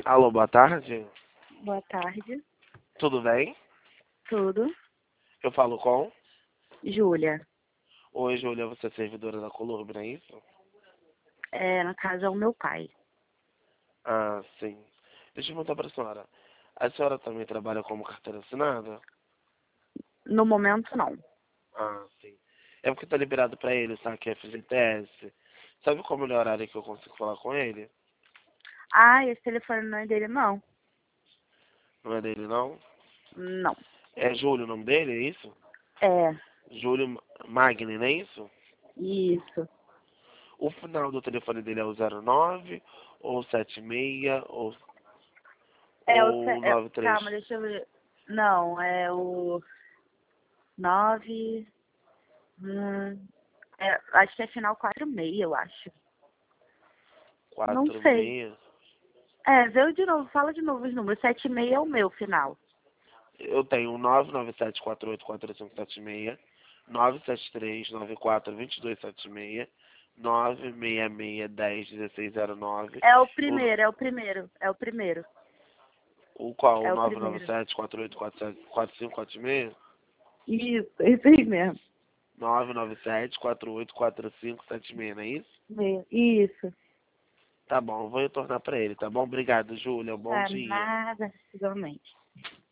Alô, boa tarde. Boa tarde. Tudo bem? Tudo? Eu falo com... Júlia. Oi, Júlia, você é servidora da Colurb, não é isso? No caso é o meu pai. Ah, sim. Deixa eu perguntar pra senhora. A senhora também trabalha como carteira assinada? No momento, não. Ah, sim. É porque tá liberado pra ele, sabe, que é FGTS. Sabe qual é o melhor horário que eu consigo falar com ele? Ah, esse telefone não é dele, não. Não é dele, não? Não. É Júlio o nome dele, é isso? É, Júlio Magni, não é isso? isso. O final do telefone dele é o 09, ou 76, ou Calma, 93. deixa eu ver. Não, é o 9. Acho que é final 46, eu acho. Não sei. 46. Veio de novo, fala de novo os números. 76 é o meu final. Eu tenho 997484576, 973942276, 966101609. É o O, primeiro, é o primeiro, é o primeiro. o qual? O É o primeiro. 997484546? Isso, esse aí mesmo. 997484576, não é isso? Isso. Tá bom, eu vou retornar pra ele, tá bom? Obrigado, Júlia. Um bom Tá dia. nada, igualmente.